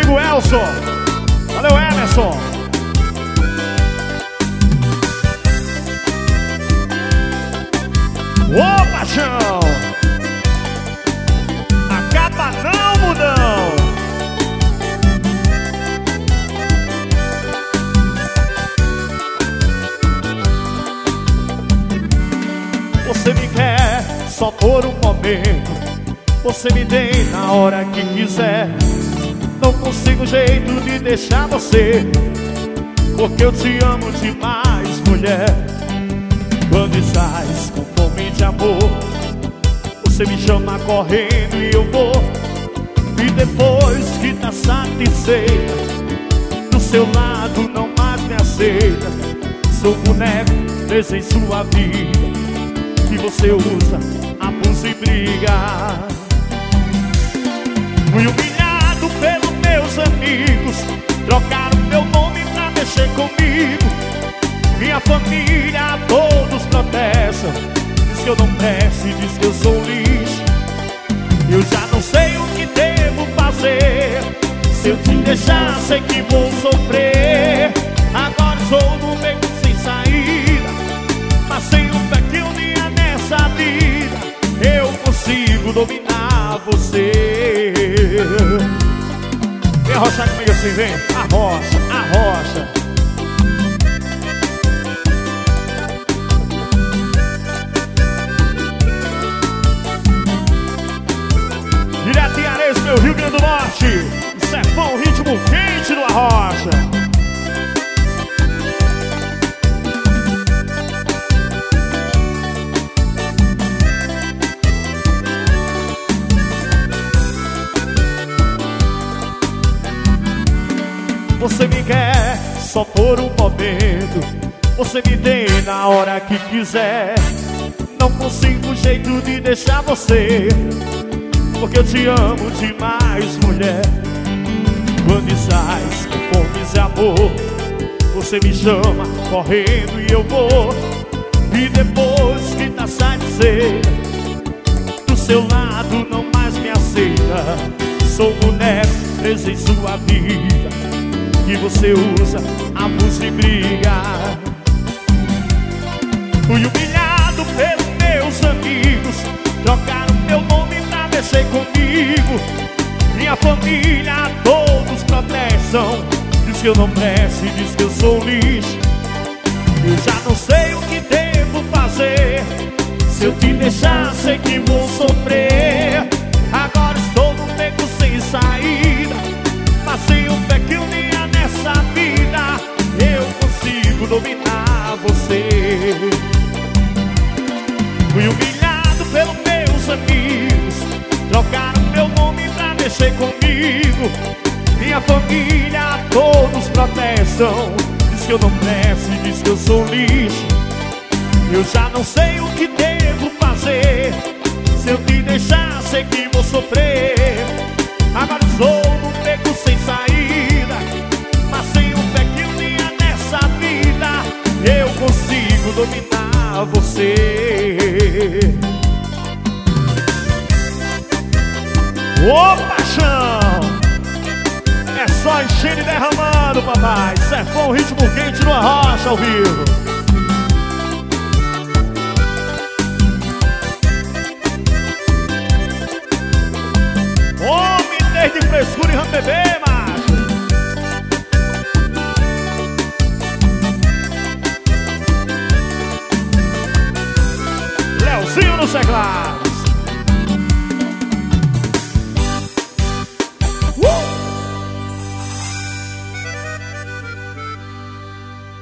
amigo Elson. Valeu, Emerson. Ô, paixão, acaba não, mudão. Você me quer só por um momento, você me tem na hora que quiser. Não consigo jeito de deixar você, porque eu te amo demais, mulher. Quando estás com fome de amor, você me chama correndo e eu vou. E depois que tá satisfeita, do seu lado não mais me aceita. Sou boneco preso em sua vida, que você usa, abusa e briga. Fui humilhado pelos meus amigos, trocaram meu nome pra mexer comigo. Minha família todos protestam, diz que eu não presto e diz que eu sou lixo. Eu já não sei o que devo fazer, se eu te deixar sei que vou sofrer. Agora estou no beco sem saída, mas sem um pé que eu ia nessa vida. Eu consigo dominar você. Vem arrochar comigo assim, vem. Arrocha, arrocha. Direto em Areias, meu Rio Grande do Norte. Serpão, ritmo quente do Arrocha. Você me quer só por um momento, você me tem na hora que quiser. Não consigo jeito de deixar você, porque eu te amo demais, mulher. Quando estás com fome de amor, você me chama correndo e eu vou. E depois que tá satisfeita, do seu lado não mais me aceita. Sou boneco preso em sua vida, que você usa, abusa e briga. Fui humilhado pelos meus amigos, trocaram meu nome pra mexer comigo. Minha família todos protestam, diz que eu não presto e diz que eu sou lixo. Eu já não sei o que devo fazer, se eu te deixar sei que vou sofrer. Agora estou no beco sem saída, mas sem um pé que eu ia nessa vida. Eu consigo dominar você. Fui humilhado pelos meus amigos, trocaram meu nome pra mexer comigo. Minha família todos protestam, diz que eu não presto e diz que eu sou lixo. Eu já não sei o que devo fazer, se eu te deixar sei que vou sofrer. Agora estou no beco sem saída, mas sem um pé que eu ia nessa vida. Eu consigo dominar você. Ô, paixão, é só enchendo e derramando, papai. Serpão, ritmo quente no Arrocha ao vivo. Homem desde frescura e rambebê, macho. Leozinho no teclado.